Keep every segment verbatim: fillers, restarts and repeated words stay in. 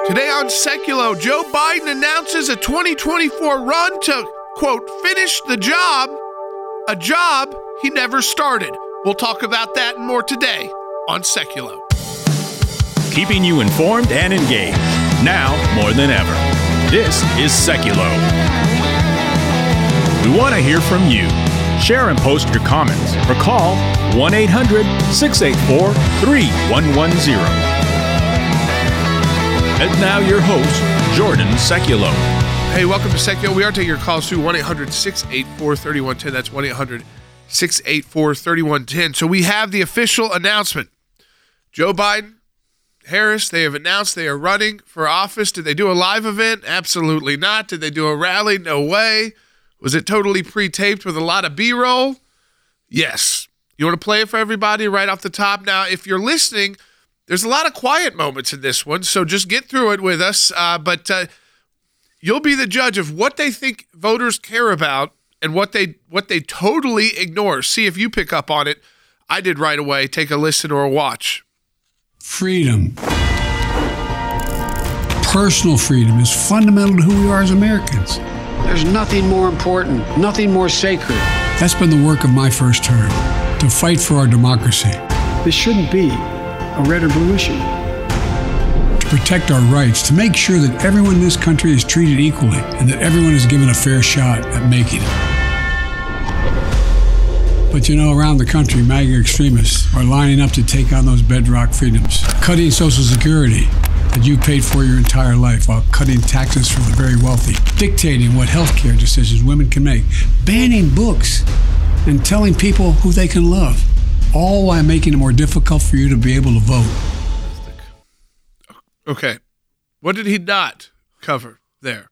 Today on Seculo, Joe Biden announces a twenty twenty-four run to, quote, finish the job, a job he never started. We'll talk about that and more today on Seculo. Keeping you informed and engaged, now more than ever. This is Seculo. We want to hear from you. Share and post your comments or call one eight hundred six eight four three one one zero. And now your host, Jordan Seculo. Hey, welcome to Seculo. We are taking your calls through one eight hundred six eight four three one one zero. That's one eight hundred six eight four three one one zero. So we have the official announcement. Joe Biden, Harris, they have announced they are running for office. Did they do a live event? Absolutely not. Did they do a rally? No way. Was it totally pre-taped with a lot of B-roll? Yes. You want to play it for everybody right off the top? Now, if you're listening, there's a lot of quiet moments in this one, so just get through it with us. Uh, but uh, you'll be the judge of what they think voters care about and what they what they totally ignore. See if you pick up on it. I did right away. Take a listen or a watch. Freedom. Personal freedom is fundamental to who we are as Americans. There's nothing more important, nothing more sacred. That's been the work of my first term, to fight for our democracy. This shouldn't be a red or blue issue. To protect our rights, to make sure that everyone in this country is treated equally and that everyone is given a fair shot at making it. But you know, around the country, MAGA extremists are lining up to take on those bedrock freedoms, cutting Social Security that you paid for your entire life while cutting taxes for the very wealthy, dictating what health care decisions women can make, banning books, and telling people who they can love, all while making it more difficult for you to be able to vote. Okay. What did he not cover there?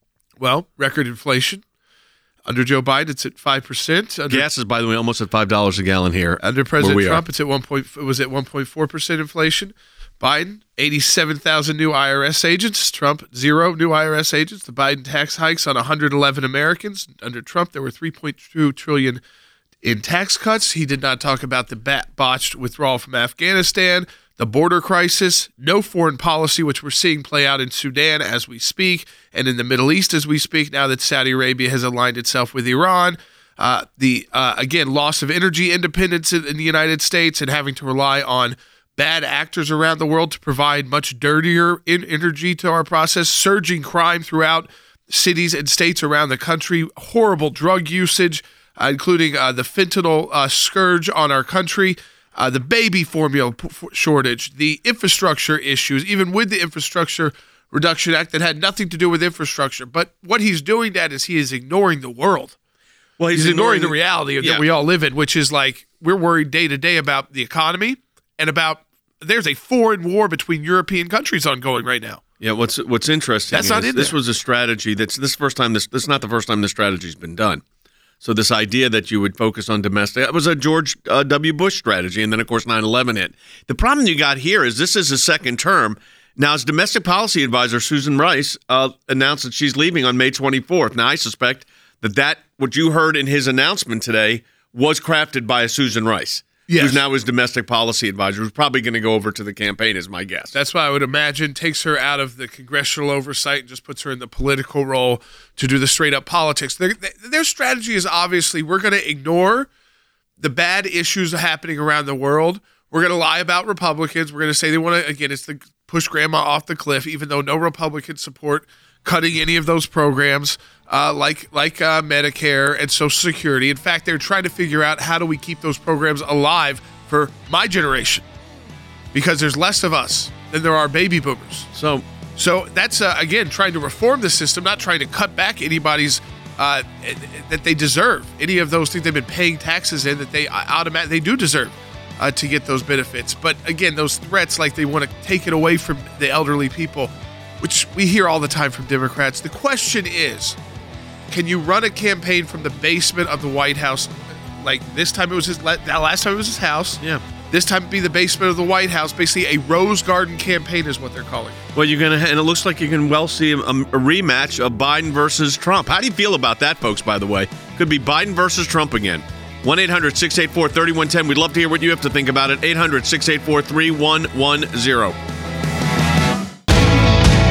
Well, record inflation. Under Joe Biden, it's at five percent. Under, Gas is, by the way, almost at five dollars a gallon here. Under President Trump, are. it's at one point. It was at one point four percent inflation. Biden, eighty-seven thousand new I R S agents. Trump, zero new I R S agents. The Biden tax hikes on one hundred eleven Americans. Under Trump, there were three point two trillion dollars in tax cuts. He did not talk about the bat- botched withdrawal from Afghanistan, the border crisis, no foreign policy, which we're seeing play out in Sudan as we speak, and in the Middle East as we speak, now that Saudi Arabia has aligned itself with Iran. Uh, the, uh, again, loss of energy independence in, in the United States and having to rely on bad actors around the world to provide much dirtier in energy to our process, surging crime throughout cities and states around the country, horrible drug usage, uh, including uh, the fentanyl uh, scourge on our country, uh, the baby formula p- shortage, the infrastructure issues, even with the Infrastructure Reduction Act that had nothing to do with infrastructure. But what he's doing that is he is ignoring the world. Well, he's, he's ignoring, ignoring the reality yeah. that we all live in, which is like we're worried day to day about the economy and about there's a foreign war between European countries ongoing right now. Yeah, what's what's interesting That's is not in this there. was a strategy that's this first time this this is not the first time this strategy's been done. So this idea that you would focus on domestic, that was a George uh, W. Bush strategy, and then of course nine eleven hit. The problem you got here is this is his second term. Now, his domestic policy advisor Susan Rice uh, announced that she's leaving on May twenty-fourth. Now, I suspect that that what you heard in his announcement today was crafted by a Susan Rice. Yes. Who's now his domestic policy advisor, who's probably going to go over to the campaign, is my guess. That's why I would imagine takes her out of the congressional oversight and just puts her in the political role to do the straight-up politics. Their, their strategy is obviously we're going to ignore the bad issues happening around the world. We're going to lie about Republicans. We're going to say they want to, again, it's the push grandma off the cliff, even though no Republicans support cutting any of those programs uh, like like uh, Medicare and Social Security. In fact, they're trying to figure out how do we keep those programs alive for my generation, because there's less of us than there are baby boomers. So, so that's uh, again trying to reform the system, not trying to cut back anybody's uh, that they deserve. Any of those things they've been paying taxes in that they automatically they do deserve uh, to get those benefits. But again, those threats like they want to take it away from the elderly people, which we hear all the time from Democrats. The question is, can you run a campaign from the basement of the White House? Like this time it was his, last time it was his house. Yeah. This time it'd be the basement of the White House. Basically a Rose Garden campaign is what they're calling it. Well, you're going to, and it looks like you can well see a, a rematch of Biden versus Trump. How do you feel about that, folks, by the way? Could be Biden versus Trump again. one eight hundred six eight four three one one zero. We'd love to hear what you have to think about it. eight hundred six eight four three one one zero.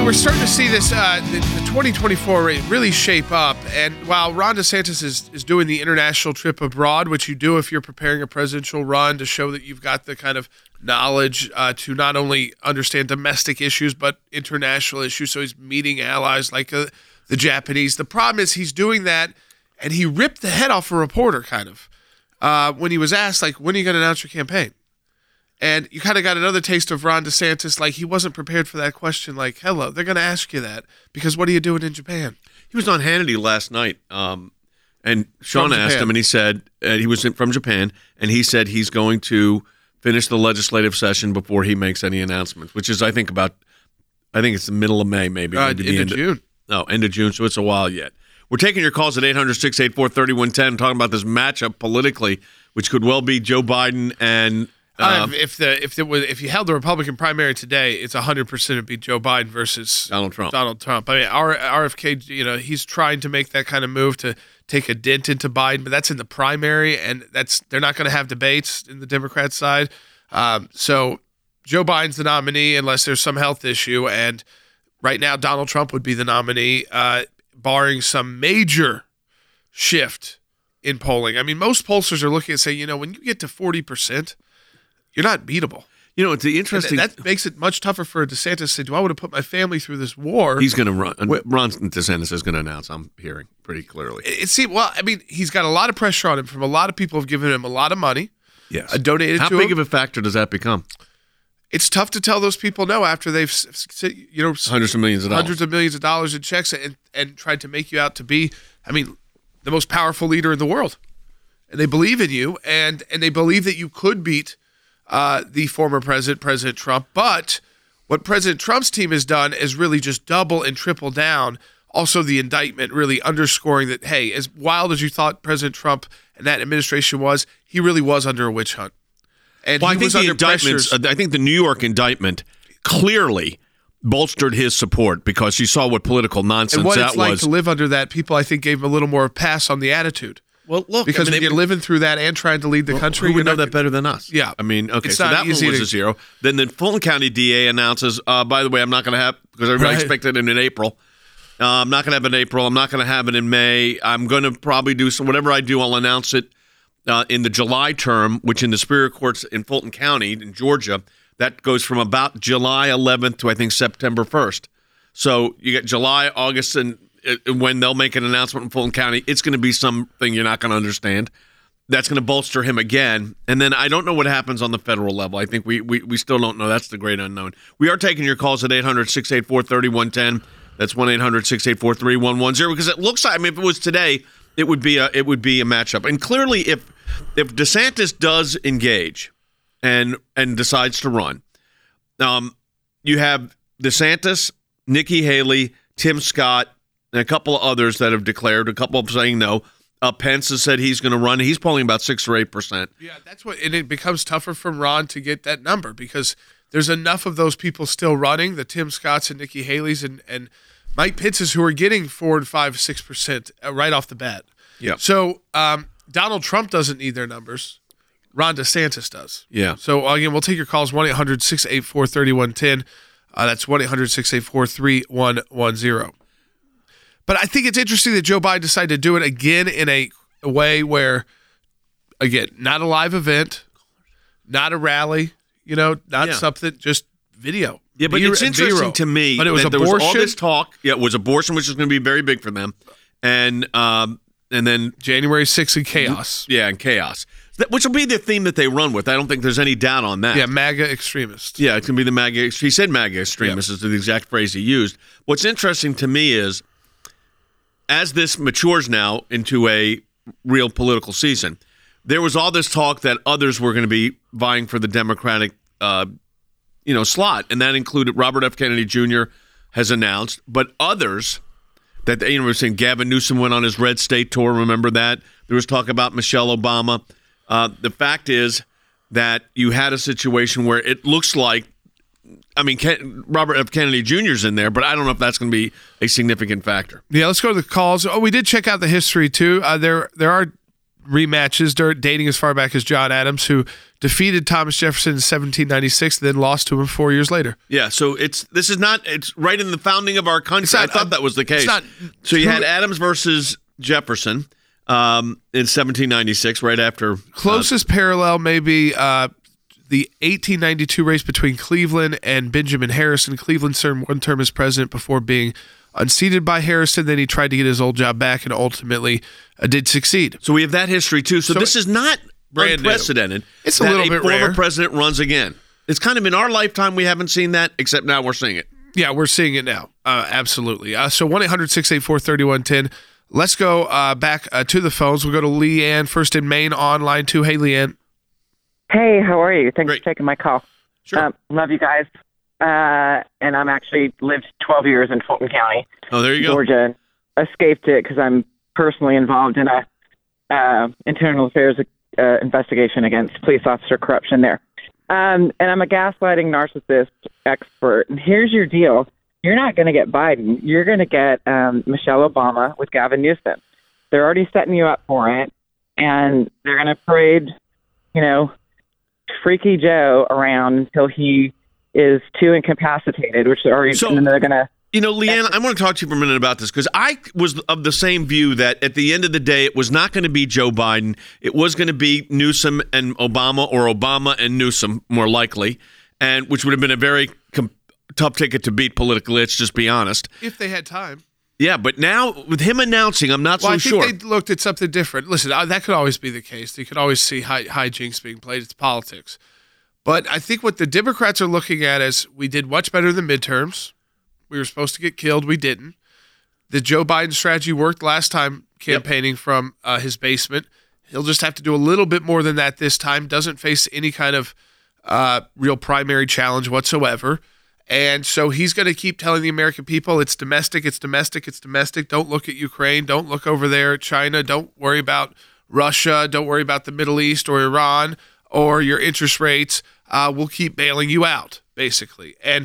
we're starting to see this, uh, the, the twenty twenty-four really shape up. And while Ron DeSantis is, is doing the international trip abroad, which you do if you're preparing a presidential run to show that you've got the kind of knowledge uh, to not only understand domestic issues, but international issues. So he's meeting allies like uh, the Japanese. The problem is he's doing that, and he ripped the head off a reporter, kind of, uh, when he was asked, like, when are you going to announce your campaign? And you kind of got another taste of Ron DeSantis, like he wasn't prepared for that question. Like, hello, they're going to ask you that because what are you doing in Japan? He was on Hannity last night, um, and Sean From asked Japan. him, and he said uh, he was in, from Japan, and he said he's going to finish the legislative session before he makes any announcements, which is, I think, about, I think it's the middle of May, maybe. Uh, maybe end the of June. No, end of June, so it's a while yet. We're taking your calls at eight hundred, six eight four, three one one zero, talking about this matchup politically, which could well be Joe Biden and Uh, uh, if the if it was if you held the Republican primary today, it's a hundred percent it'd be Joe Biden versus Donald Trump. Donald Trump. I mean, R, RFK, you know, he's trying to make that kind of move to take a dent into Biden, but that's in the primary, and that's they're not going to have debates in the Democrat side. Um, so Joe Biden's the nominee unless there's some health issue, and right now Donald Trump would be the nominee, uh, barring some major shift in polling. I mean, most pollsters are looking at saying, you know, when you get to forty percent. You're not beatable. You know, it's the interesting. And that makes it much tougher for DeSantis to say, do I want to put my family through this war? He's going to run. Ron DeSantis is going to announce, I'm hearing pretty clearly. It, it seems, well, I mean, he's got a lot of pressure on him from a lot of people who have given him a lot of money. Yes. Uh, donated How to big him. of a factor does that become? It's tough to tell those people no after they've, you know, Hundreds of millions of dollars. hundreds of millions of dollars in checks and, and tried to make you out to be, I mean, the most powerful leader in the world. And they believe in you, and and they believe that you could beat Uh, the former president, President Trump. But what President Trump's team has done is really just double and triple down. Also, the indictment really underscoring that, hey, as wild as you thought President Trump and that administration was, he really was under a witch hunt. And Well, he I think was the under indictments. pressures. I think the New York indictment clearly bolstered his support because you saw what political nonsense And what that it's like was. to live under that, people, I think, gave him a little more pass on the attitude. Well, look, Because I mean, when you're they- living through that and trying to lead the country, Who would you're know not- that better than us? Yeah. I mean, okay, It's so not that one easy was to- a zero. Then the Fulton County D A announces, uh, by the way, I'm not going to have, because everybody Right. expected it in April. Uh, I'm not going to have it in April. I'm not going to have it in May. I'm going to probably do some, whatever I do, I'll announce it uh, in the July term, which in the Superior Courts in Fulton County in Georgia, that goes from about July eleventh to I think September first. So you get July, August, and uh, when they'll make an announcement in Fulton County, it's going to be something you're not going to understand. That's going to bolster him again. And then I don't know what happens on the federal level. I think we we, we still don't know. That's the great unknown. We are taking your calls at eight hundred, six eight four, three one one zero. That's one eight hundred, six eight four, three one one zero. Because it looks like, I mean, if it was today, it would be a it would be a matchup. And clearly, if if DeSantis does engage and and decides to run, um, you have DeSantis, Nikki Haley, Tim Scott, and a couple of others that have declared, a couple of saying no. Uh, Pence has said he's going to run. He's polling about six or eight percent. Yeah, that's what, and it becomes tougher for Ron to get that number because there's enough of those people still running, the Tim Scotts and Nikki Haley's and, and Mike Pence's who are getting four and five, six percent right off the bat. Yeah. So um, Donald Trump doesn't need their numbers. Ron DeSantis does. Yeah. So again, we'll take your calls one eight hundred, six eight four, three one one zero. Uh, that's one eight hundred, six eight four, three one one zero. But I think it's interesting that Joe Biden decided to do it again in a, a way where, again, not a live event, not a rally, you know, not Yeah. something, just video. Yeah, but Vero- it's interesting Vero. to me But it was that there was abortion, all this talk. Yeah, it was abortion, which is going to be very big for them. And um, and then, January sixth and chaos. yeah, and chaos, That- which will be the theme that they run with. I don't think there's any doubt on that. Yeah, MAGA extremists. Yeah, it can be the MAGA. He said MAGA extremists is the exact phrase he used. What's interesting to me is, as this matures now into a real political season, there was all this talk that others were going to be vying for the Democratic, uh, you know, slot, and that included Robert F. Kennedy Junior has announced, but others that you know, we're saying Gavin Newsom went on his red state tour. Remember that? There was talk about Michelle Obama. Uh, the fact is that you had a situation where it looks like, I mean, Ken, Robert F. Kennedy Junior's in there, but I don't know if that's going to be a significant factor. Yeah, let's go to the calls. Oh, we did check out the history too. Uh, there, there are rematches, dating as far back as John Adams, who defeated Thomas Jefferson in seventeen ninety-six, then lost to him four years later. Yeah, so it's this is not it's right in the founding of our country. Not, I thought that was the case. Not, so you had Adams versus Jefferson um, in seventeen ninety-six, right after. Closest uh, parallel maybe uh, the eighteen ninety-two race between Cleveland and Benjamin Harrison. Cleveland served one term as president before being unseated by Harrison. Then he tried to get his old job back and ultimately uh, did succeed. So we have that history too. So, so this is not brand unprecedented. New. It's a little a bit former rare. president runs again. It's kind of in our lifetime we haven't seen that, except now we're seeing it. Yeah, we're seeing it now. Uh, absolutely. Uh, so one eight hundred six eight four three one one zero. Let's go uh, back uh, to the phones. We'll go to Leanne first in Maine on line two. Hey, Leanne. Hey, how are you? Thanks Great. for taking my call. Sure. Um, love you guys. Uh, and I'm actually lived twelve years in Fulton County, Oh, there you go. Georgia. Escaped it because I'm personally involved in a uh, internal affairs uh, investigation against police officer corruption there. Um, and I'm a gaslighting narcissist expert. And here's your deal. You're not going to get Biden. You're going to get um, Michelle Obama with Gavin Newsom. They're already setting you up for it. And they're going to parade, you know, Freaky Joe around until he is too incapacitated, which they're already, So- and then they're going to. You know, Leanne, I want to talk to you for a minute about this because I was of the same view that at the end of the day, it was not going to be Joe Biden. It was going to be Newsom and Obama, or Obama and Newsom, more likely, and which would have been a very com- tough ticket to beat politically. Let's just be honest. If they had time. Yeah, but now with him announcing, I'm not Well, so I think sure. they looked at something different. Listen, uh, that could always be the case. You could always see high, hijinks being played. It's politics. But I think what the Democrats are looking at is we did much better than midterms. We were supposed to get killed. We didn't. The Joe Biden strategy worked last time campaigning yep. from uh, his basement. He'll just have to do a little bit more than that this time. Doesn't face any kind of uh, real primary challenge whatsoever. And so he's going to keep telling the American people it's domestic, it's domestic, it's domestic. Don't look at Ukraine. Don't look over there at China. Don't worry about Russia. Don't worry about the Middle East or Iran or your interest rates. Uh, we'll keep bailing you out, basically. And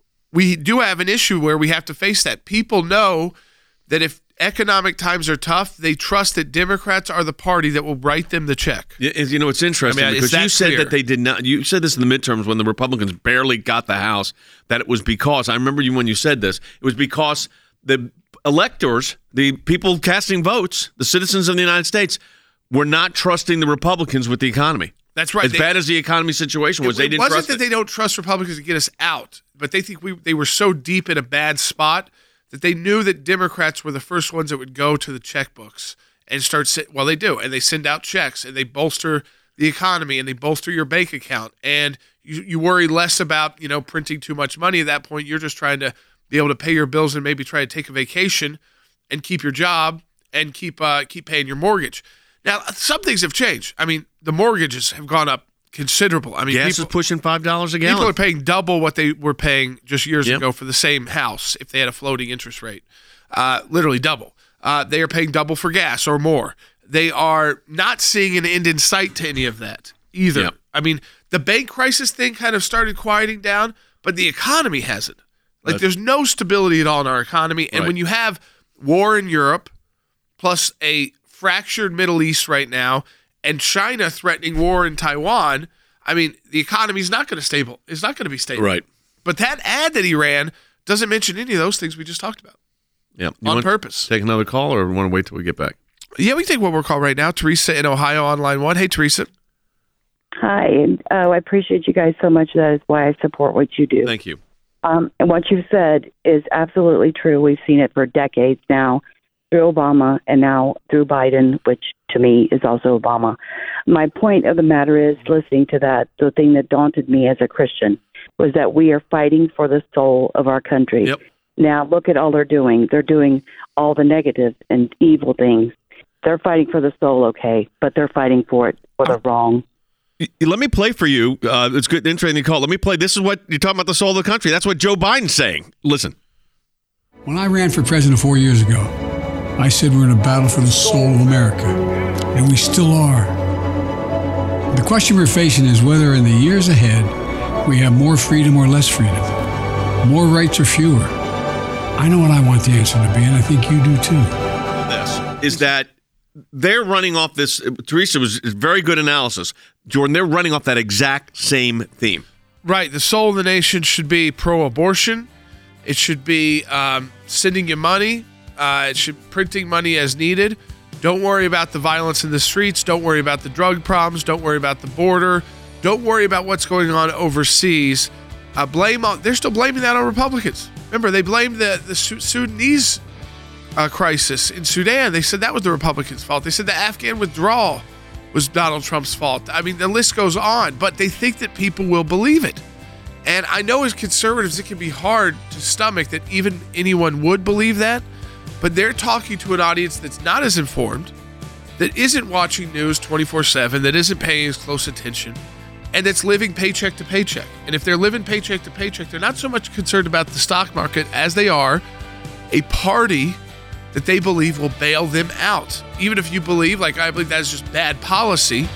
we do have an issue where we have to face that. People know that if economic times are tough, they trust that Democrats are the party that will write them the check. You know, it's interesting I mean, because you said clear? that they did not. You said this in the midterms when the Republicans barely got the House, that it was because, I remember you when you said this, it was because the electors, the people casting votes, the citizens of the United States, were not trusting the Republicans with the economy. That's right. As they, bad as the economy situation was, it, they didn't trust it. It trust wasn't that it. they don't trust Republicans to get us out, but they think we they were so deep in a bad spot that they knew that Democrats were the first ones that would go to the checkbooks and start – well, they do, and they send out checks, and they bolster the economy, and they bolster your bank account, and you, you worry less about, you know, printing too much money at that point. You're just trying to be able to pay your bills and maybe try to take a vacation and keep your job and keep uh, keep paying your mortgage. Now, some things have changed. I mean, the mortgages have gone up considerable. I mean, gas people, is pushing five dollars a gallon. People are paying double what they were paying just years yep. ago for the same house if they had a floating interest rate. Uh, literally double. Uh, they are paying double for gas or more. They are not seeing an end in sight to any of that either. Yep. I mean, the bank crisis thing kind of started quieting down, but the economy hasn't. Like, That's, there's no stability at all in our economy. And right. when you have war in Europe plus a fractured Middle East right now, and China threatening war in Taiwan, I mean, the economy's not going to stable. It's not going to be stable. Right. But that ad that he ran doesn't mention any of those things we just talked about. Yeah. On purpose. Take another call, or want to wait till we get back? Yeah, we can take one more call right now. Teresa in Ohio on line one. Hey, Teresa. Hi. And, uh, I appreciate you guys so much. That is why I support what you do. Thank you. Um, and what you've said is absolutely true. We've seen it for decades now, through Obama and now through Biden, which to me is also Obama. My point of the matter is, listening to that, the thing that daunted me as a Christian was that we are fighting for the soul of our country. Yep. Now, look at all they're doing. They're doing all the negative and evil things. They're fighting for the soul, okay, but they're fighting for it for the wrong. Let me play for you. Uh, it's good, interesting call. Let me play. This is what you're talking about, the soul of the country. That's what Joe Biden's saying. Listen. When I ran for president four years ago, I said we're in a battle for the soul of America, and we still are. The question we're facing is whether in the years ahead we have more freedom or less freedom, more rights or fewer. I know what I want the answer to be, and I think you do too. This is that they're running off this. Teresa was very good analysis. Jordan, they're running off that exact same theme. Right. The soul of the nation should be pro-abortion. It should be um, sending you money. Uh, it should printing money as needed. Don't worry about the violence in the streets. Don't worry about the drug problems. Don't worry about the border. Don't worry about what's going on overseas. Uh, blame on, they're still blaming that on Republicans. Remember, they blamed the, the Sudanese uh, crisis in Sudan. They said that was the Republicans' fault. They said the Afghan withdrawal was Donald Trump's fault. I mean, the list goes on, but they think that people will believe it. And I know as conservatives, it can be hard to stomach that even anyone would believe that, but they're talking to an audience that's not as informed, that isn't watching news twenty-four seven, that isn't paying as close attention, and that's living paycheck to paycheck. And if they're living paycheck to paycheck, they're not so much concerned about the stock market as they are a party that they believe will bail them out. Even if you believe, like I believe that's just bad policy.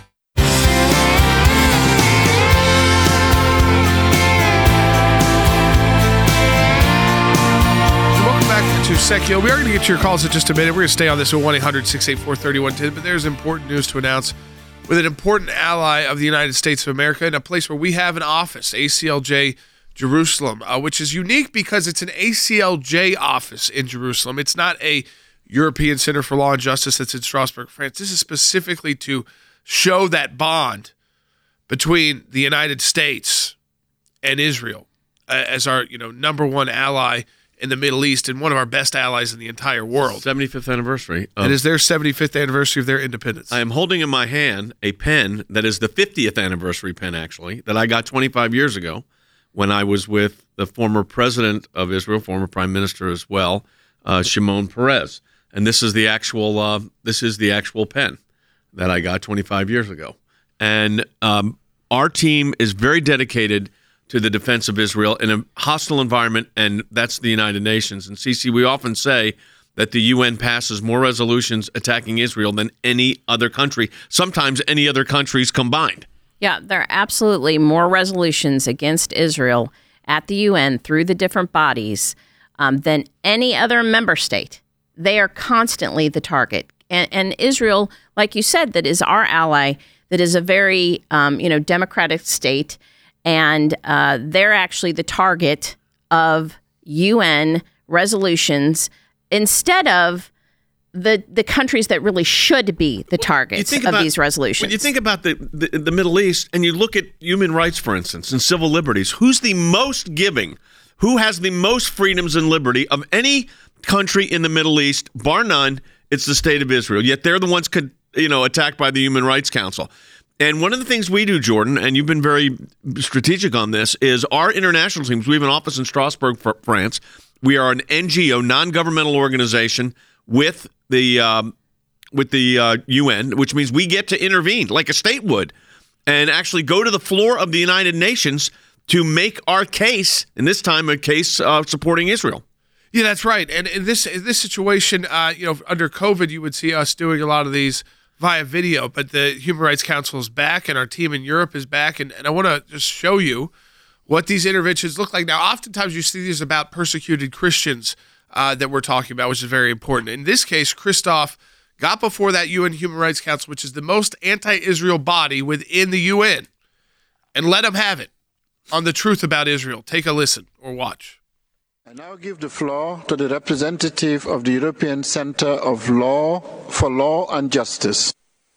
To Sekio. We are going to get to your calls in just a minute. We're going to stay on this at one eight hundred six eight four three one one zero, but there's important news to announce with an important ally of the United States of America in a place where we have an office, A C L J Jerusalem, uh, which is unique because it's an A C L J office in Jerusalem. It's not a European Center for Law and Justice that's in Strasbourg, France. This is specifically to show that bond between the United States and Israel uh, as our, you know, number one ally in the Middle East and one of our best allies in the entire world. seventy-fifth anniversary. It is their seventy-fifth anniversary of their independence. I am holding in my hand a pen that is the fiftieth anniversary pen, actually, that I got twenty-five years ago when I was with the former president of Israel, former prime minister as well, uh, Shimon Peres. And this is the actual uh, this is the actual pen that I got twenty-five years ago. And um, our team is very dedicated to the defense of Israel in a hostile environment, and that's the United Nations. And Cece, we often say that the U N passes more resolutions attacking Israel than any other country, sometimes any other countries combined. Yeah, there are absolutely more resolutions against Israel at the U N through the different bodies um, than any other member state. They are constantly the target. And, and Israel, like you said, that is our ally, that is a very um, you know democratic state, and uh, they're actually the target of U N resolutions instead of the the countries that really should be the targets of about, these resolutions. When you think about the, the, the Middle East and you look at human rights, for instance, and civil liberties, who's the most giving? Who has the most freedoms and liberty of any country in the Middle East? Bar none, it's the state of Israel. Yet they're the ones could, you know, attacked by the Human Rights Council. And one of the things we do, Jordan, and you've been very strategic on this, is our international teams. We have an office in Strasbourg, France. We are an N G O, non-governmental organization, with the um, with the uh, U N, which means we get to intervene like a state would and actually go to the floor of the United Nations to make our case, and this time a case uh, supporting Israel. Yeah, that's right. And in this in this situation, uh, you know, under COVID, you would see us doing a lot of these via video, but the Human Rights Council is back and our team in Europe is back. And, and I want to just show you what these interventions look like. Now, oftentimes you see these about persecuted Christians uh, that we're talking about, which is very important. In this case, Christoph got before that U N Human Rights Council, which is the most anti-Israel body within the U N, and let them have it on the truth about Israel. Take a listen or watch. I now give the floor to the representative of the European Centre of Law for Law and Justice.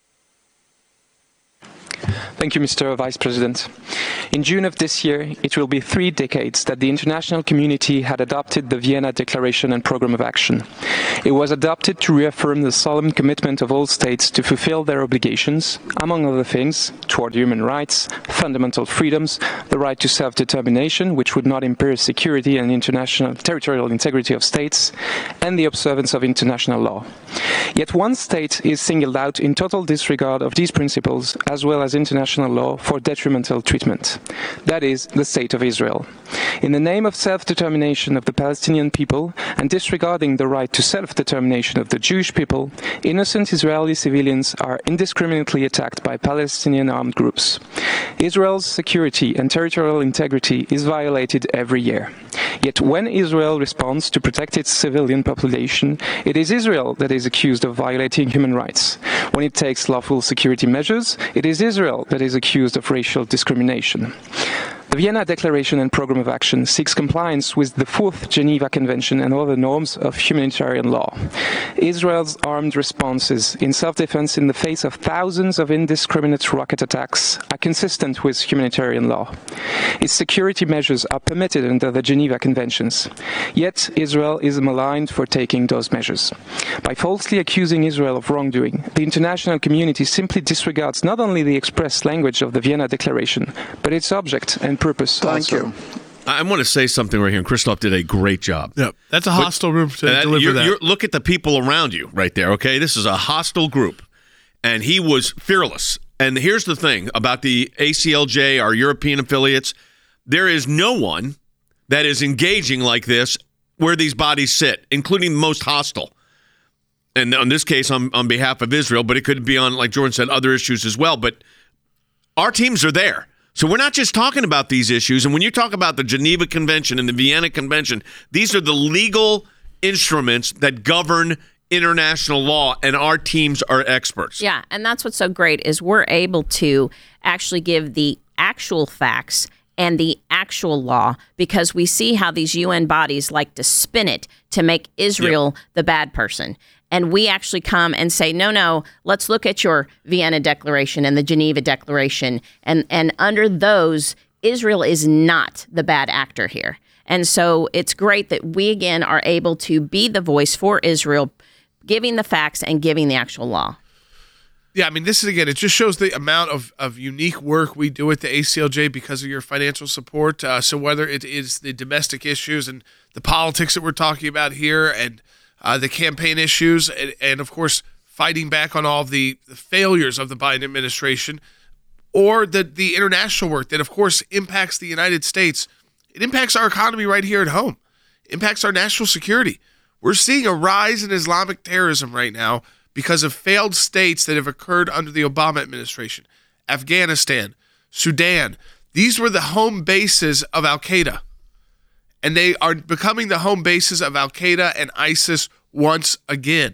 Thank you, Mister Vice President. In June of this year, it will be three decades that the international community had adopted the Vienna Declaration and Programme of Action. It was adopted to reaffirm the solemn commitment of all states to fulfill their obligations, among other things, toward human rights, fundamental freedoms, the right to self-determination, which would not impair security and international territorial integrity of states, and the observance of international law. Yet one state is singled out in total disregard of these principles, as well as international law, for detrimental treatment. That is the State of Israel. In the name of self-determination of the Palestinian people and disregarding the right to self-determination of the Jewish people, innocent Israeli civilians are indiscriminately attacked by Palestinian armed groups. Israel's security and territorial integrity is violated every year. Yet when Israel responds to protect its civilian population, it is Israel that is accused of violating human rights. When it takes lawful security measures, it is Israel that is accused of racial discrimination. The Vienna Declaration and Programme of Action seeks compliance with the Fourth Geneva Convention and other norms of humanitarian law. Israel's armed responses in self-defense in the face of thousands of indiscriminate rocket attacks are consistent with humanitarian law. Its security measures are permitted under the Geneva Conventions. Yet Israel is maligned for taking those measures. By falsely accusing Israel of wrongdoing, the international community simply disregards not only the express language of the Vienna Declaration, but its object and purpose. Thank also. you. I want to say something right here, and Christoph did a great job. Yep, that's a hostile group to that, deliver you're, that. You're, look at the people around you right there, okay? This is a hostile group, and he was fearless. And here's the thing about the A C L J, our European affiliates, there is no one that is engaging like this where these bodies sit, including the most hostile. And in this case, on, on behalf of Israel, but it could be on, like Jordan said, other issues as well. But our teams are there. So we're not just talking about these issues. And when you talk about the Geneva Convention and the Vienna Convention, these are the legal instruments that govern international law, and our teams are experts. Yeah, and that's what's so great is we're able to actually give the actual facts and the actual law, because we see how these U N bodies like to spin it to make Israel yep. the bad person. And we actually come and say, no, no, let's look at your Vienna Declaration and the Geneva Declaration. And, and under those, Israel is not the bad actor here. And so it's great that we, again, are able to be the voice for Israel, giving the facts and giving the actual law. Yeah, I mean, this is, again, it just shows the amount of, of unique work we do at the A C L J because of your financial support. Uh, so whether it is the domestic issues and the politics that we're talking about here and Uh, the campaign issues, and, and of course, fighting back on all of the, the failures of the Biden administration, or the, the international work that, of course, impacts the United States. It impacts our economy right here at home, impacts our national security. We're seeing a rise in Islamic terrorism right now because of failed states that have occurred under the Obama administration. Afghanistan, Sudan, these were the home bases of Al-Qaeda. And they are becoming the home bases of Al-Qaeda and ISIS once again.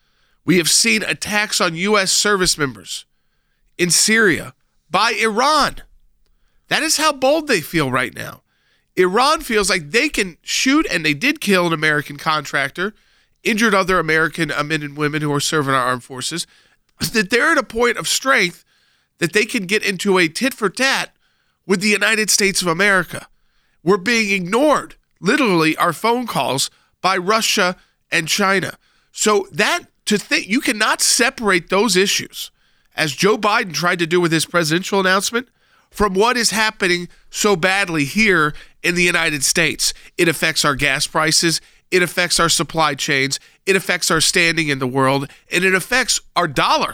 We have seen attacks on U S service members in Syria by Iran. That is how bold they feel right now. Iran feels like they can shoot, and they did kill an American contractor, injured other American men and women who are serving our armed forces, that they're at a point of strength that they can get into a tit-for-tat with the United States of America. We're being ignored, literally, our phone calls by Russia and China. So that, to think, you cannot separate those issues, as Joe Biden tried to do with his presidential announcement, from what is happening so badly here in the United States. It affects our gas prices, it affects our supply chains, it affects our standing in the world, and it affects our dollar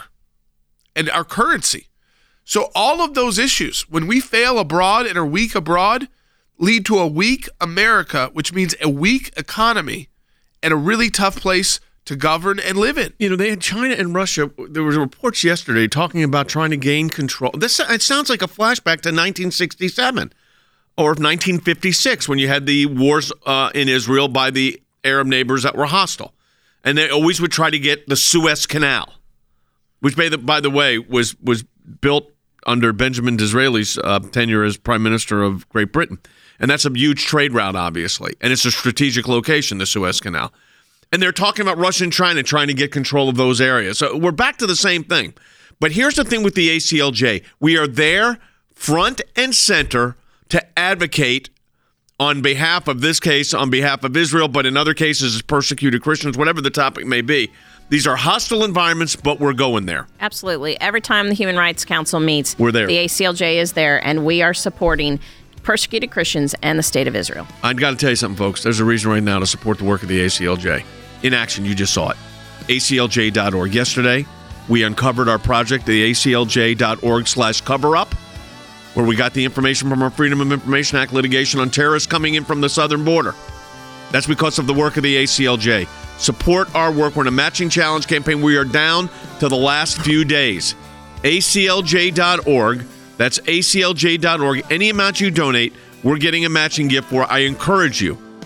and our currency. So all of those issues, when we fail abroad and are weak abroad, lead to a weak America, which means a weak economy and a really tough place to govern and live in. You know, they had China and Russia. There was reports yesterday talking about trying to gain control. This it sounds like a flashback to nineteen sixty-seven or nineteen fifty-six, when you had the wars uh, in Israel by the Arab neighbors that were hostile. And they always would try to get the Suez Canal, which, by the, by the way, was, was built under Benjamin Disraeli's uh, tenure as Prime Minister of Great Britain. And that's a huge trade route, obviously. And it's a strategic location, the Suez Canal. And they're talking about Russia and China trying to get control of those areas. So we're back to the same thing. But here's the thing with the A C L J. We are there front and center to advocate on behalf of this case, on behalf of Israel, but in other cases, as persecuted Christians, whatever the topic may be. These are hostile environments, but we're going there. Absolutely. Every time the Human Rights Council meets, we're there. The A C L J is there, and we are supporting persecuted Christians and the state of Israel. I've got to tell you something, folks. There's a reason right now to support the work of the A C L J. In action, you just saw it. A C L J dot org. Yesterday, we uncovered our project, the A C L J dot org slash cover up, where we got the information from our Freedom of Information Act litigation on terrorists coming in from the southern border. That's because of the work of the A C L J. Support our work. We're in a matching challenge campaign. We are down to the last few days. A C L J dot org. That's A C L J dot org. Any amount you donate, we're getting a matching gift for. I encourage you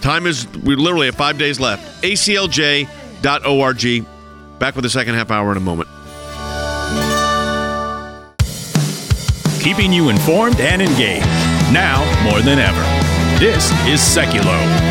Time is, we literally have five days left. A C L J dot org. Back with the second half hour in a moment. Keeping you informed and engaged. Now more than ever. This is Seculo.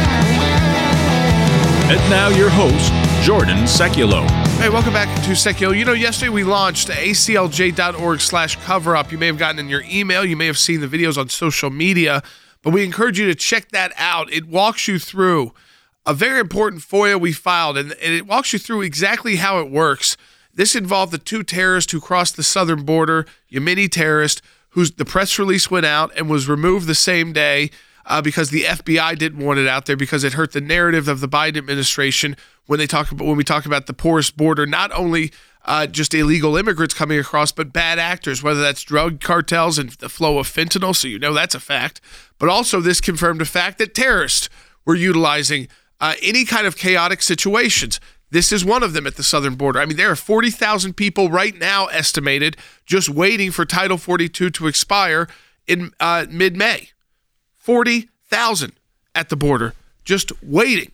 And now your host, Jordan Seculo. Hey, welcome back to Seculo. You know, yesterday we launched A C L J dot org slash cover up. You may have gotten in your email. You may have seen the videos on social media. But we encourage you to check that out. It walks you through a very important FOIA we filed, and, and it walks you through exactly how it works. This involved the two terrorists who crossed the southern border, Yemeni terrorist, whose the press release went out and was removed the same day uh, because the F B I didn't want it out there because it hurt the narrative of the Biden administration when they talk about when we talk about the porous border, not only uh, just illegal immigrants coming across, but bad actors, whether that's drug cartels and the flow of fentanyl, so you know that's a fact. But also this confirmed a fact that terrorists were utilizing uh, any kind of chaotic situations. This is one of them at the southern border. I mean, there are forty thousand people right now estimated just waiting for Title forty-two to expire in uh, mid-May. forty thousand at the border just waiting,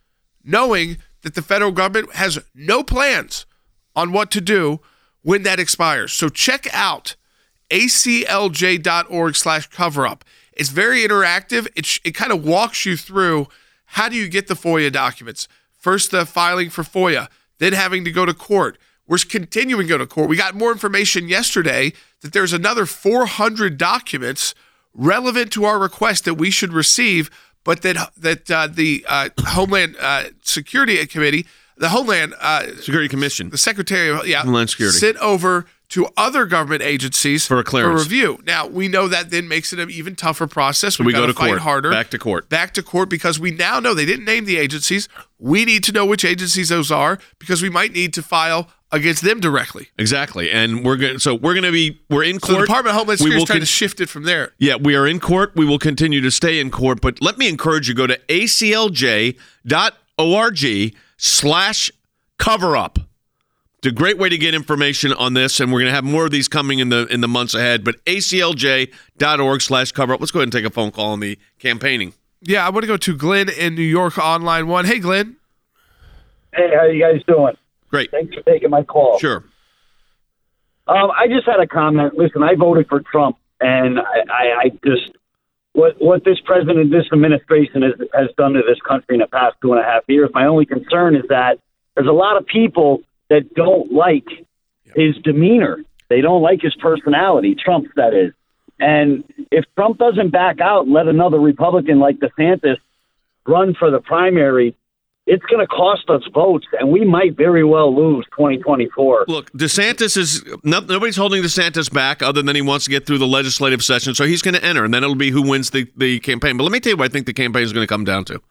knowing that the federal government has no plans on what to do when that expires. So check out A C L J dot org slash cover up. It's very interactive. It, sh- it kind of walks you through how do you get the FOIA documents. First, the filing for FOIA, then having to go to court. We're continuing to go to court. We got more information yesterday that there's another four hundred documents relevant to our request that we should receive, but that that uh, the uh, Homeland uh, Security Committee, the Homeland uh, Security Commission, the Secretary of yeah, Homeland Security, sent over to other government agencies for a clearance, for review. Now, we know that then makes it an even tougher process. So We've we got go to to fight court, harder. back to court. Back to court because we now know they didn't name the agencies. We need to know which agencies those are because we might need to file against them directly. Exactly. And we're going so we're going to be we're in court. So the Department of Homeland Security is trying con- to shift it from there. Yeah, we are in court. We will continue to stay in court, but let me encourage you, go to A C L J dot org slash cover up. It's a great way to get information on this, and we're going to have more of these coming in the in the months ahead. But A C L J dot org slash cover up. Let's go ahead and take a phone call on the campaigning. Yeah, I want to go to Glenn in New York on line one. Hey, Glenn. Hey, how you guys doing? Great. Thanks for taking my call. Sure. Um, I just had a comment. Listen, I voted for Trump, and I, I, I just what what this president, this administration has has done to this country in the past two and a half years. My only concern is that there's a lot of people that don't like his demeanor. They don't like his personality, Trump's, that is. And if Trump doesn't back out and let another Republican like DeSantis run for the primary, it's going to cost us votes, and we might very well lose twenty twenty-four. Look, DeSantis is no, nobody's holding DeSantis back other than he wants to get through the legislative session, so he's going to enter, and then it'll be who wins the, the campaign. But let me tell you what I think the campaign is going to come down to.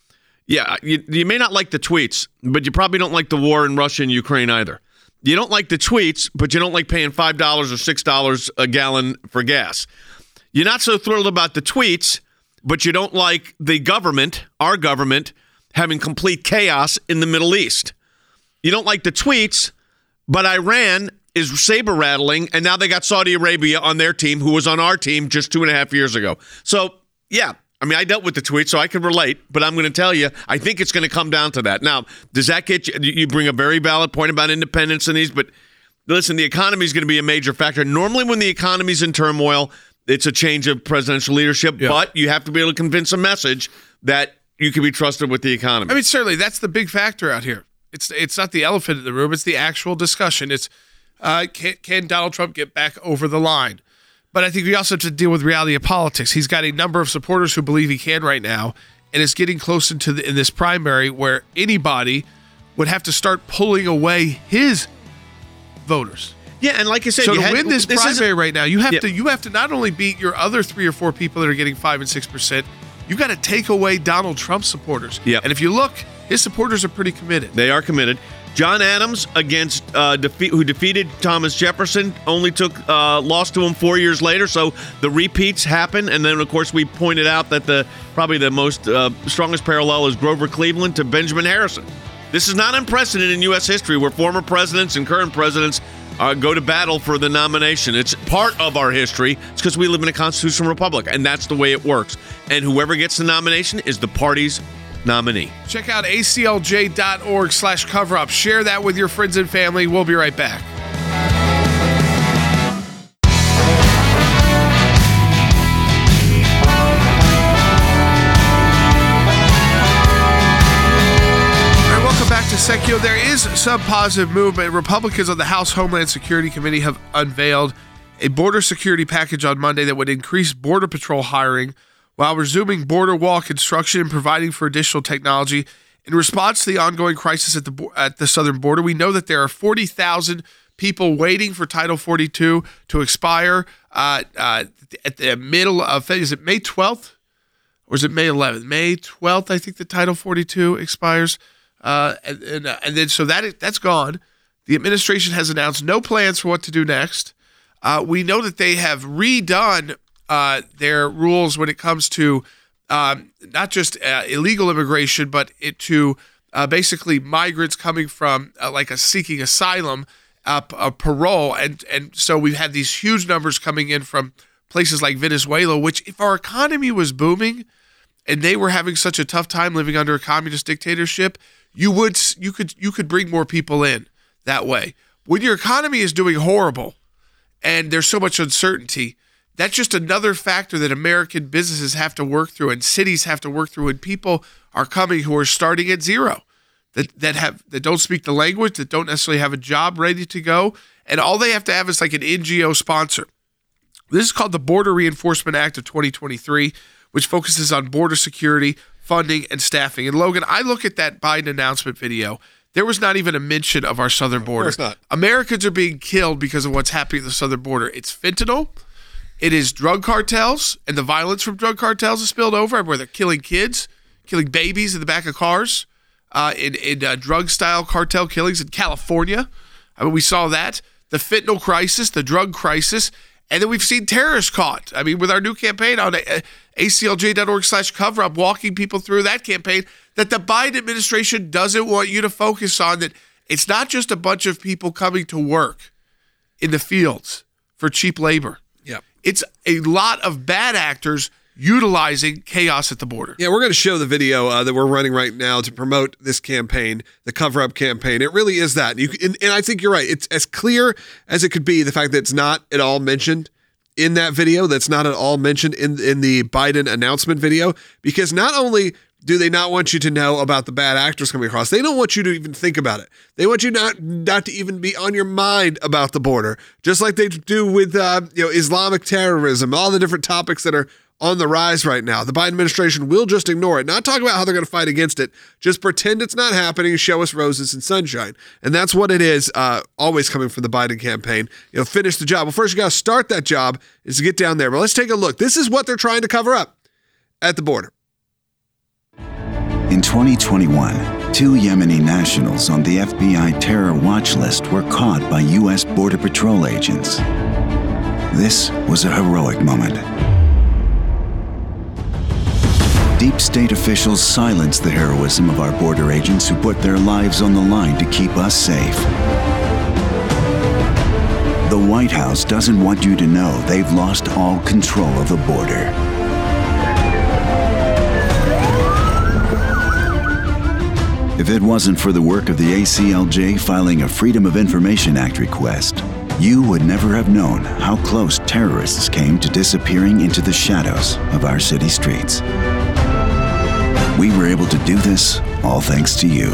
Yeah, you, you may not like the tweets, but you probably don't like the war in Russia and Ukraine either. You don't like the tweets, but you don't like paying five dollars or six dollars a gallon for gas. You're not so thrilled about the tweets, but you don't like the government, our government, having complete chaos in the Middle East. You don't like the tweets, but Iran is saber-rattling, and now they got Saudi Arabia on their team, who was on our team just two and a half years ago. So, yeah. I mean, I dealt with the tweet, so I can relate, but I'm going to tell you, I think it's going to come down to that. Now, does that get you? You bring a very valid point about independence and these, but listen, the economy is going to be a major factor. Normally, when the economy's in turmoil, it's a change of presidential leadership, yeah. But you have to be able to convince a message that you can be trusted with the economy. I mean, certainly, that's the big factor out here. It's it's not the elephant in the room, it's the actual discussion. It's uh, can, can Donald Trump get back over the line? But I think we also have to deal with reality of politics. He's got a number of supporters who believe he can right now, and it's getting close into the, in this primary where anybody would have to start pulling away his voters. Yeah, and like I said, so you to had, win this, this primary right now, you have yeah. to you have to not only beat your other three or four people that are getting five and six percent, you've got to take away Donald Trump's supporters. Yeah, and if you look, his supporters are pretty committed. They are committed. John Adams, against uh, defeat, who defeated Thomas Jefferson, only took uh, lost to him four years later. So the repeats happen, and then of course we pointed out that the probably the most uh, strongest parallel is Grover Cleveland to Benjamin Harrison. This is not unprecedented in U S history, where former presidents and current presidents uh, go to battle for the nomination. It's part of our history. It's because we live in a constitutional republic, and that's the way it works. And whoever gets the nomination is the party's nominee. Check out A C L J dot org slash cover up. Share that with your friends and family. We'll be right back. Back to Secchio. There is some positive movement. Republicans on the House Homeland Security Committee have unveiled a border security package on Monday that would increase Border Patrol hiring while resuming border wall construction and providing for additional technology. In response to the ongoing crisis at the at the southern border, we know that there are forty thousand people waiting for Title forty-two to expire uh, uh, at the middle of, is it May twelfth or is it May eleventh? May twelfth, I think the Title forty-two expires. Uh, and and, uh, and then so that that's gone. The administration has announced no plans for what to do next. Uh, we know that they have redone uh, their rules when it comes to um, not just uh, illegal immigration, but it to uh, basically migrants coming from uh, like a seeking asylum, uh, a parole, and and so we've had these huge numbers coming in from places like Venezuela. Which, if our economy was booming, and they were having such a tough time living under a communist dictatorship, you would you could you could bring more people in that way. When your economy is doing horrible and there's so much uncertainty, that's just another factor that American businesses have to work through and cities have to work through. And people are coming who are starting at zero, that that have that don't speak the language, that don't necessarily have a job ready to go, and all they have to have is like an N G O sponsor. This is called the Border Reinforcement Act of twenty twenty-three, which focuses on border security, funding, and staffing. And Logan, I look at that Biden announcement video. There was not even a mention of our southern border. Of course not. Americans are being killed because of what's happening at the southern border. It's fentanyl. It is drug cartels, and the violence from drug cartels is spilled over, where they're killing kids, killing babies in the back of cars, uh, in, in uh, drug-style cartel killings in California. I mean, we saw that. The fentanyl crisis, the drug crisis, and then we've seen terrorists caught. I mean, with our new campaign on A C L J dot org slash cover up, walking people through that campaign that the Biden administration doesn't want you to focus on, that it's not just a bunch of people coming to work in the fields for cheap labor. Yeah. It's a lot of bad actors utilizing chaos at the border. Yeah, we're going to show the video uh, that we're running right now to promote this campaign, the cover-up campaign. It really is that. You, and, and I think you're right. It's as clear as it could be, the fact that it's not at all mentioned in that video, that's not at all mentioned in, in the Biden announcement video, because not only do they not want you to know about the bad actors coming across, they don't want you to even think about it. They want you not not to even be on your mind about the border, just like they do with uh, you know Islamic terrorism, all the different topics that are on the rise right now. The Biden administration will just ignore it, not talk about how they're going to fight against it, just pretend it's not happening and show us roses and sunshine. And that's what it is, uh, always coming from the Biden campaign. You know, finish the job. Well, first you got to start that job is to get down there. But let's take a look. This is what they're trying to cover up at the border. In twenty twenty-one, two Yemeni nationals on the F B I terror watch list were caught by U S Border Patrol agents. This was a heroic moment. Deep state officials silenced the heroism of our border agents who put their lives on the line to keep us safe. The White House doesn't want you to know they've lost all control of the border. If it wasn't for the work of the A C L J filing a Freedom of Information Act request, you would never have known how close terrorists came to disappearing into the shadows of our city streets. We were able to do this all thanks to you.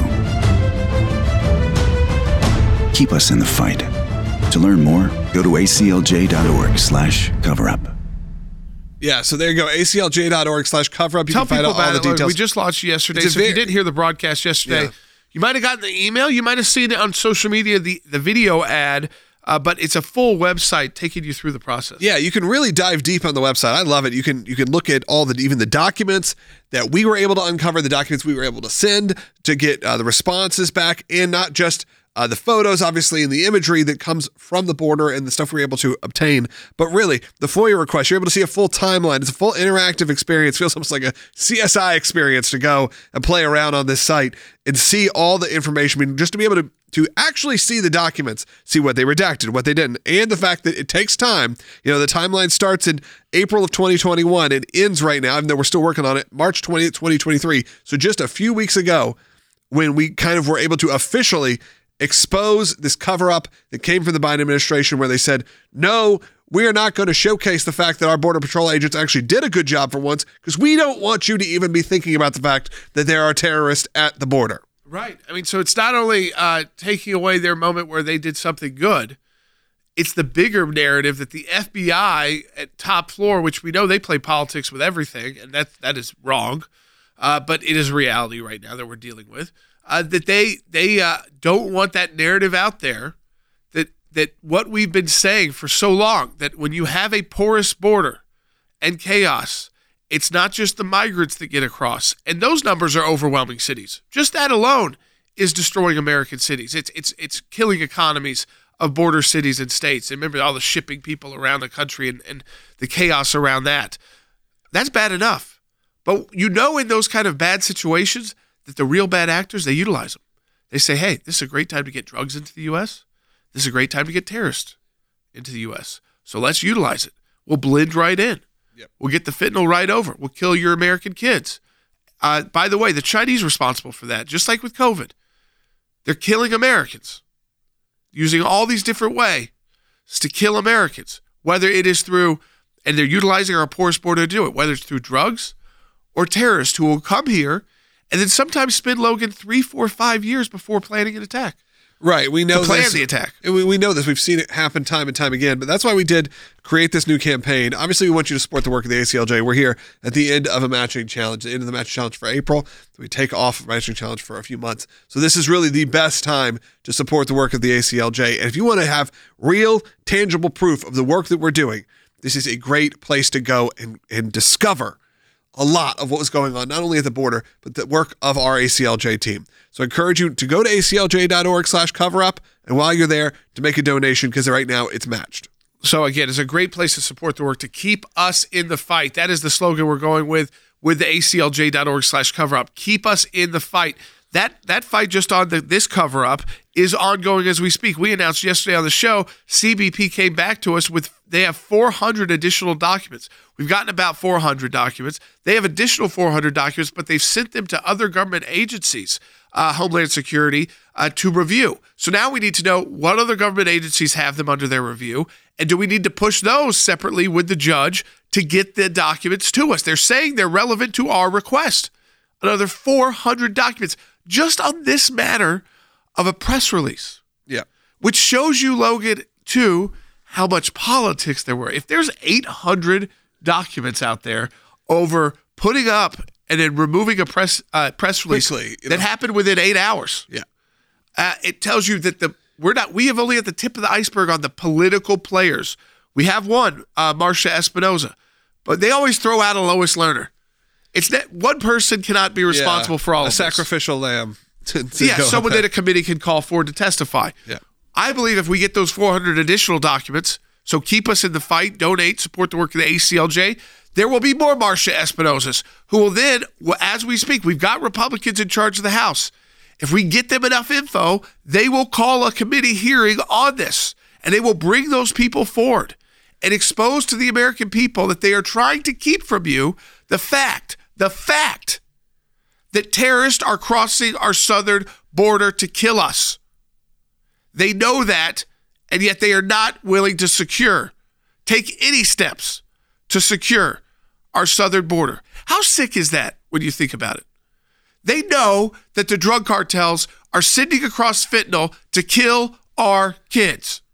Keep us in the fight. To learn more, go to A C L J dot org slash cover up. Yeah, so there you go, A C L J dot org slash cover up. You Tell can find people out all about the it. details. We just launched yesterday, It's a so if you very- didn't hear the broadcast yesterday, Yeah. you might have gotten the email, you might have seen it on social media, the, the video ad, uh, but it's a full website taking you through the process. Yeah, you can really dive deep on the website. I love it. You can you can look at all the even the documents that we were able to uncover, the documents we were able to send to get uh, the responses back, and not just uh, the photos, obviously, and the imagery that comes from the border and the stuff we're able to obtain. But really, the FOIA request, you're able to see a full timeline. It's a full interactive experience. It feels almost like a C S I experience to go and play around on this site and see all the information. I mean, just to be able to to actually see the documents, see what they redacted, what they didn't, and the fact that it takes time. You know, the timeline starts in April of twenty twenty-one and ends right now, even though we're still working on it, March twentieth, twenty twenty-three. So just a few weeks ago, when we kind of were able to officially expose this cover-up that came from the Biden administration where they said, no, we are not going to showcase the fact that our Border Patrol agents actually did a good job for once because we don't want you to even be thinking about the fact that there are terrorists at the border. Right. I mean, so it's not only uh, taking away their moment where they did something good, it's the bigger narrative that the F B I at top floor, which we know they play politics with everything, and that that is wrong, uh, but it is reality right now that we're dealing with, uh, that they they uh, don't want that narrative out there, that that what we've been saying for so long, that when you have a porous border and chaos, it's not just the migrants that get across, and those numbers are overwhelming cities. Just that alone is destroying American cities. It's it's it's killing economies of border cities and states. And remember all the shipping people around the country and, and the chaos around that. That's bad enough. But you know in those kind of bad situations that the real bad actors, they utilize them. They say, hey, this is a great time to get drugs into the U S. This is a great time to get terrorists into the U S. So let's utilize it. We'll blend right in. Yep. We'll get the fentanyl right over. We'll kill your American kids. Uh, by the way, the Chinese are responsible for that, just like with COVID. They're killing Americans using all these different ways to kill Americans, whether it is through, and they're utilizing our porous border to do it, whether it's through drugs or terrorists who will come here and then sometimes spend, Logan, three, four, five years before planning an attack. Right, we know to plan this. the attack. We, we know this. We've seen it happen time and time again, but that's why we did create this new campaign. Obviously, we want you to support the work of the A C L J. We're here at the end of a matching challenge, the end of the matching challenge for April. We take off matching challenge for a few months. So this is really the best time to support the work of the A C L J. And if you want to have real, tangible proof of the work that we're doing, this is a great place to go and, and discover a lot of what was going on, not only at the border, but the work of our A C L J team. So I encourage you to go to aclj.org slash cover up, and while you're there, to make a donation, because right now it's matched. So again, it's a great place to support the work, to keep us in the fight. That is the slogan we're going with, with the aclj.org slash cover up. Keep us in the fight. That that fight just on the, this cover up is ongoing as we speak. We announced yesterday on the show, C B P came back to us with, they have four hundred additional documents. We've gotten about four hundred documents. They have additional four hundred documents, but they've sent them to other government agencies, uh, Homeland Security, uh, to review. So now we need to know what other government agencies have them under their review, and do we need to push those separately with the judge to get the documents to us? They're saying they're relevant to our request. Another four hundred documents just on this matter of a press release. Yeah. Which shows you, Logan, too, how much politics there were. If there's eight hundred documents out there over putting up and then removing a press uh, press release Quickly, that know. happened within eight hours, yeah, uh, it tells you that the we're not we have only at the tip of the iceberg on the political players. We have one, uh, Marsha Espinoza, but they always throw out a Lois Lerner. It's that one person cannot be responsible yeah, for all a of sacrificial this. lamb. To, to yeah, someone that a committee can call for to testify. Yeah. I believe if we get those four hundred additional documents, so keep us in the fight, donate, support the work of the A C L J, there will be more Marsha Espinozas who will then, as we speak, we've got Republicans in charge of the House. If we get them enough info, they will call a committee hearing on this, and they will bring those people forward and expose to the American people that they are trying to keep from you the fact, the fact that terrorists are crossing our southern border to kill us. They know that, and yet they are not willing to secure, take any steps to secure our southern border. How sick is that when you think about it? They know that the drug cartels are sending across fentanyl to kill our kids.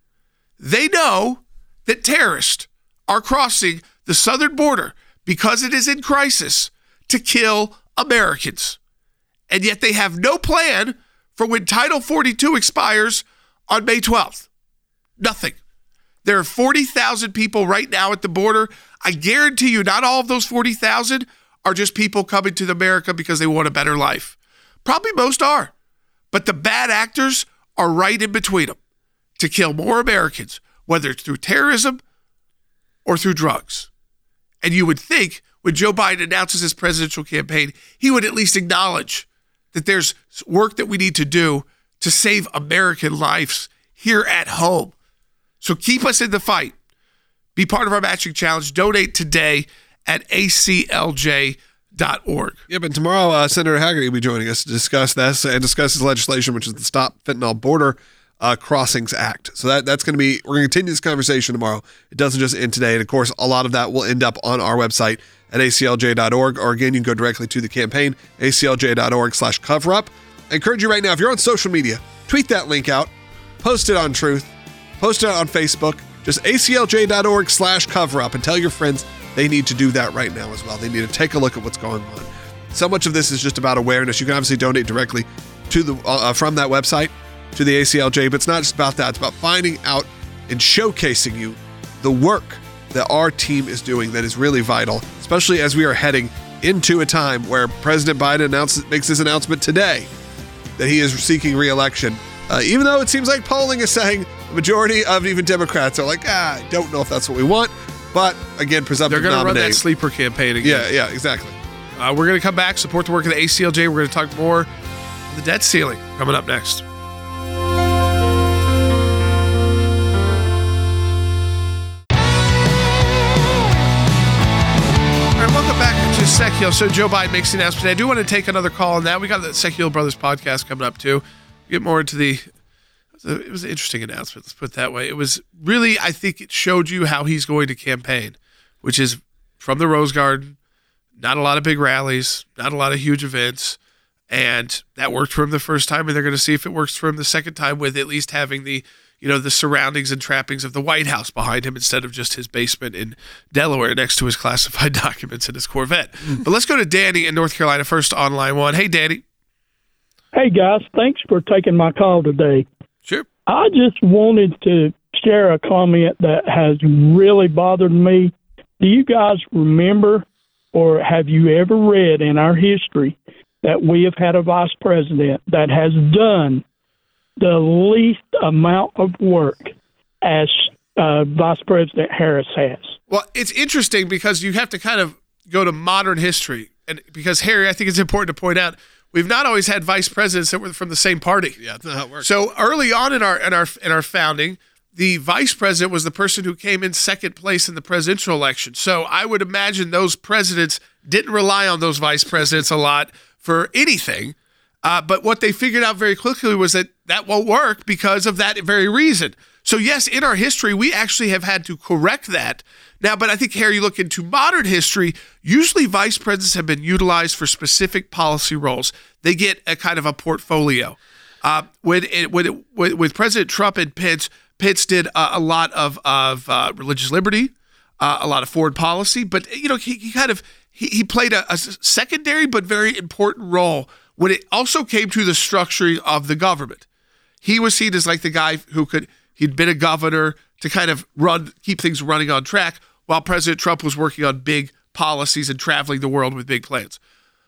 They know that terrorists are crossing the southern border because it is in crisis to kill Americans. And yet they have no plan for when Title forty-two expires on May twelfth. Nothing. There are forty thousand people right now at the border. I guarantee you not all of those forty thousand are just people coming to America because they want a better life. Probably most are. But the bad actors are right in between them to kill more Americans, whether it's through terrorism or through drugs. And you would think when Joe Biden announces his presidential campaign, he would at least acknowledge that there's work that we need to do to save American lives here at home. So keep us in the fight. Be part of our matching challenge. Donate today at A C L J dot org. Yeah, but tomorrow uh, Senator Hagerty will be joining us to discuss this and discuss his legislation, which is the Stop Fentanyl Border uh, Crossings Act. So that that's going to be, we're going to continue this conversation tomorrow. It doesn't just end today. And of course, a lot of that will end up on our website at A C L J dot org. Or again, you can go directly to the campaign, A C L J dot org slash cover up. I encourage you right now, if you're on social media, tweet that link out, post it on Truth, post it on Facebook, just A C L J dot org slash cover up, and tell your friends they need to do that right now as well. They need to take a look at what's going on. So much of this is just about awareness. You can obviously donate directly to the uh, from that website to the A C L J, but it's not just about that. It's about finding out and showcasing you the work that our team is doing that is really vital, especially as we are heading into a time where President Biden announces, makes this announcement today that he is seeking re-election. Uh, even though it seems like polling is saying the majority of even Democrats are like, ah, I don't know if that's what we want. But again, presumptive They're going to run nominate. that sleeper campaign again. Yeah, yeah, exactly. Uh, we're going to come back, support the work of the A C L J. We're going to talk more on the debt ceiling coming up next. All right, welcome back to Sekiel. So Joe Biden makes the announcement. I do want to take another call on that. We got the Sekiel Brothers podcast coming up too. Get more into the. It was an interesting announcement. Let's put it that way. It was really, I think it showed you how he's going to campaign, which is from the Rose Garden, not a lot of big rallies, not a lot of huge events. And that worked for him the first time. And they're going to see if it works for him the second time with at least having the, you know, the surroundings and trappings of the White House behind him instead of just his basement in Delaware next to his classified documents and his Corvette. But let's go to Danny in North Carolina first on line one. Hey, Danny. Hey, guys. Thanks for taking my call today. Sure. I just wanted to share a comment that has really bothered me. Do you guys remember or have you ever read in our history that we have had a vice president that has done the least amount of work as uh, Vice President Harris has? Well, it's interesting because you have to kind of go to modern history. And because, Harry, I think it's important to point out, we've not always had vice presidents that were from the same party. Yeah, that's not how it works. So early on in our in our in our founding, the vice president was the person who came in second place in the presidential election. So I would imagine those presidents didn't rely on those vice presidents a lot for anything. Uh, but what they figured out very quickly was that that won't work because of that very reason. So yes, in our history, we actually have had to correct that. Now, but I think, Harry, you look into modern history, usually vice presidents have been utilized for specific policy roles. They get a kind of a portfolio. Uh, when it, when it, with, with President Trump and Pence, Pence did uh, a lot of, of uh, religious liberty, uh, a lot of foreign policy, but you know he, he kind of he, he played a, a secondary but very important role when it also came to the structuring of the government. He was seen as like the guy who could, he'd been a governor to kind of run, keep things running on track, while President Trump was working on big policies and traveling the world with big plans.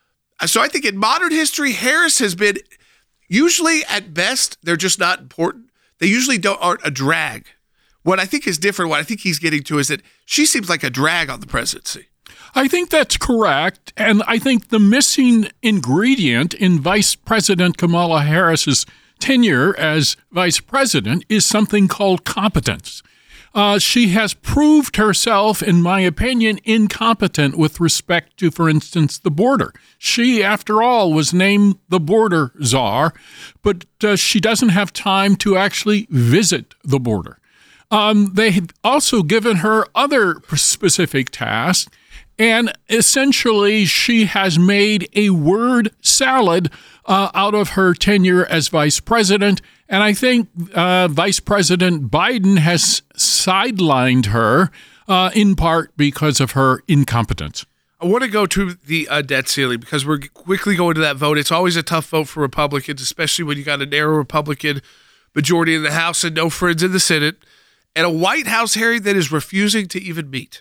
So I think in modern history, Harris has been, usually at best, they're just not important. They usually don't aren't a drag. What I think is different, what I think he's getting to is that she seems like a drag on the presidency. I think that's correct. And I think the missing ingredient in Vice President Kamala Harris's tenure as vice president is something called competence. Uh, she has proved herself, in my opinion, incompetent with respect to, for instance, the border. She, after all, was named the border czar, but uh, she doesn't have time to actually visit the border. Um, they have also given her other specific tasks, and essentially she has made a word salad uh, out of her tenure as vice president. And I think uh, Vice President Biden has sidelined her uh, in part because of her incompetence. I want to go to the uh, debt ceiling because we're quickly going to that vote. It's always a tough vote for Republicans, especially when you got a narrow Republican majority in the House and no friends in the Senate, and a White House, Harry, that is refusing to even meet.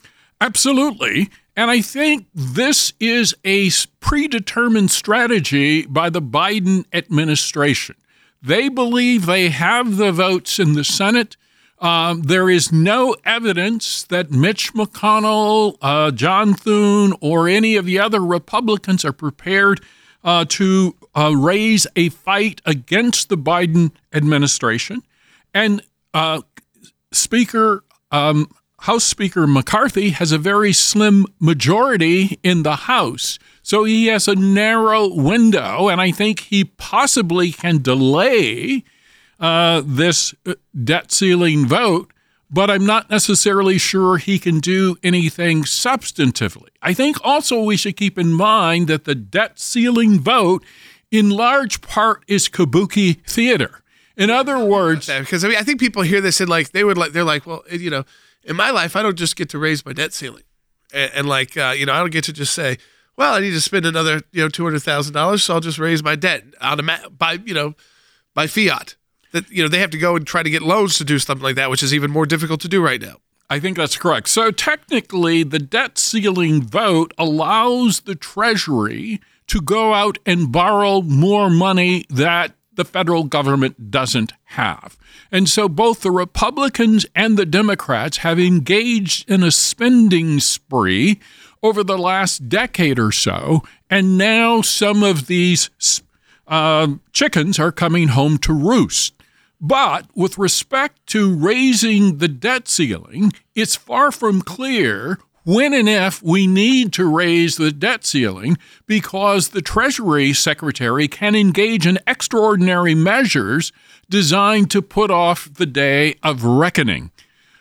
Absolutely. And I think this is a predetermined strategy by the Biden administration. They believe they have the votes in the Senate. Um, there is no evidence that Mitch McConnell, uh, John Thune, or any of the other Republicans are prepared uh, to uh, raise a fight against the Biden administration. And uh, Speaker, um, House Speaker McCarthy has a very slim majority in the House. So he has a narrow window, and I think he possibly can delay Uh, this debt ceiling vote, but I'm not necessarily sure he can do anything substantively. I think also we should keep in mind that the debt ceiling vote in large part is kabuki theater. In other words, because I mean, I think people hear this and like they would like they're like, well, you know, in my life, I don't just get to raise my debt ceiling, and, and like uh, you know, I don't get to just say, well, I need to spend another you know two hundred thousand dollars, so I'll just raise my debt automatic by you know by fiat. That you know they have to go and try to get loans to do something like that, which is even more difficult to do right now. I think that's correct. So technically, the debt ceiling vote allows the Treasury to go out and borrow more money that the federal government doesn't have. And so both the Republicans and the Democrats have engaged in a spending spree over the last decade or so, and now some of these uh, chickens are coming home to roost. But with respect to raising the debt ceiling, it's far from clear when and if we need to raise the debt ceiling because the Treasury Secretary can engage in extraordinary measures designed to put off the day of reckoning.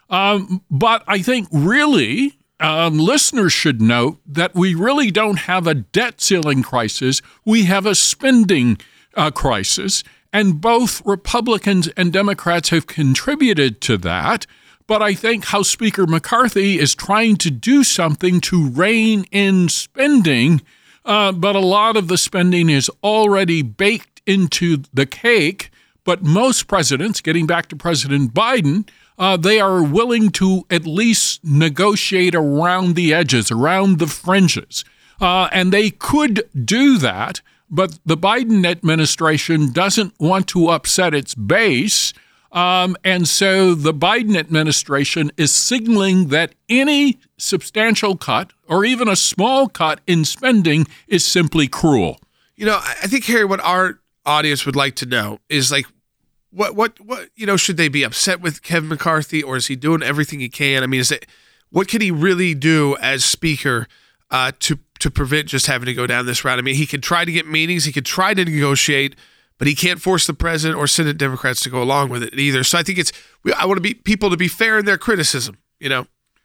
Um, but I think really um, listeners should note that we really don't have a debt ceiling crisis. We have a spending uh, crisis. And both Republicans and Democrats have contributed to that. But I think House Speaker McCarthy is trying to do something to rein in spending. Uh, but a lot of the spending is already baked into the cake. But most presidents, getting back to President Biden, uh, they are willing to at least negotiate around the edges, around the fringes. Uh, and they could do that. But the Biden administration doesn't want to upset its base. Um, and so the Biden administration is signaling that any substantial cut or even a small cut in spending is simply cruel. You know, I think, Harry, what our audience would like to know is like, what, what, what, you know, should they be upset with Kevin McCarthy, or is he doing everything he can? I mean, is it, what can he really do as Speaker uh, to to prevent just having to go down this route? I mean, he could try to get meetings, he could try to negotiate, but he can't force the president or Senate Democrats to go along with it either. So I think it's, I want to be people to be fair in their criticism, you know?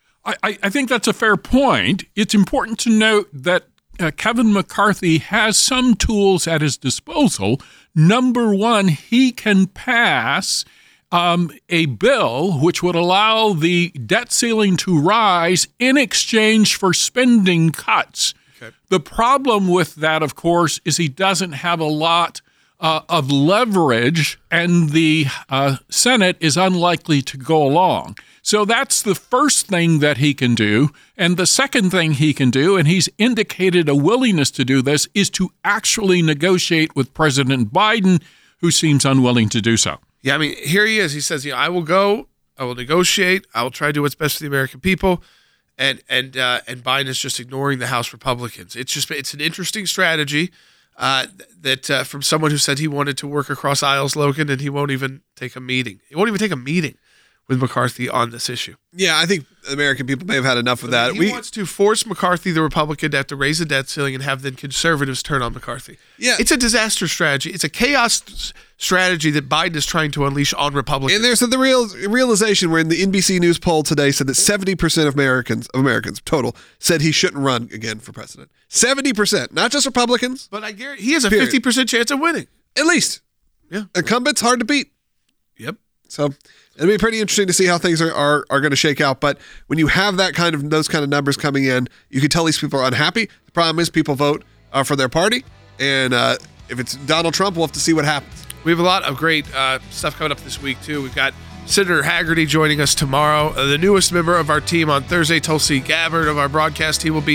I, I think that's a fair point. It's important to note that uh, Kevin McCarthy has some tools at his disposal. Number one, he can pass Um, a bill which would allow the debt ceiling to rise in exchange for spending cuts. Okay. The problem with that, of course, is he doesn't have a lot uh, of leverage, and the uh, Senate is unlikely to go along. So that's the first thing that he can do. And the second thing he can do, and he's indicated a willingness to do this, is to actually negotiate with President Biden, who seems unwilling to do so. Yeah, I mean, here he is. He says, you know, I will go, I will negotiate, I will try to do what's best for the American people, and and uh, and Biden is just ignoring the House Republicans. It's just it's an interesting strategy uh, that uh, from someone who said he wanted to work across aisles, Logan, and he won't even take a meeting. He won't even take a meeting with McCarthy on this issue. Yeah, I think American people may have had enough of that. He we, wants to force McCarthy, the Republican, to have to raise the debt ceiling and have then conservatives turn on McCarthy. Yeah. It's a disaster strategy. It's a chaos strategy that Biden is trying to unleash on Republicans. And there's the real realization where in the N B C News poll today said that seventy percent of Americans, of Americans total, said he shouldn't run again for president. seventy percent, not just Republicans. But I guarantee he has a period. fifty percent chance of winning. At least. Yeah. Incumbents hard to beat. Yep. So it'll be pretty interesting to see how things are, are, are going to shake out. But when you have that kind of those kind of numbers coming in, you can tell these people are unhappy. The problem is people vote uh, for their party. And uh, if it's Donald Trump, we'll have to see what happens. We have a lot of great uh, stuff coming up this week, too. We've got Senator Haggerty joining us tomorrow. Uh, the newest member of our team on Thursday, Tulsi Gabbard of our broadcast team, will be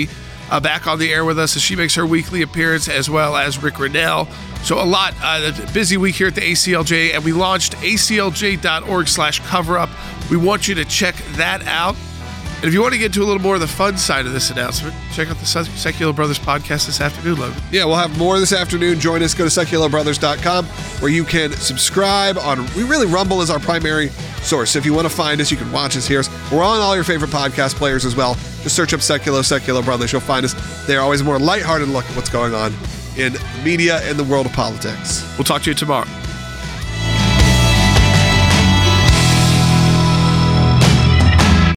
uh, back on the air with us as she makes her weekly appearance, as well as Rick Rennell. So a lot, uh, a busy week here at the A C L J, and we launched A C L J dot org slash cover up. We want you to check that out. And if you want to get to a little more of the fun side of this announcement, check out the Secular Brothers podcast this afternoon, Logan. Yeah, we'll have more this afternoon. Join us. Go to secular brothers dot com where you can subscribe on. We really Rumble is our primary source. If you want to find us, you can watch us here. We're on all your favorite podcast players as well. Just search up Secular, Secular Brothers. You'll find us. They're always a more lighthearted look at what's going on in media and the world of politics. We'll talk to you tomorrow.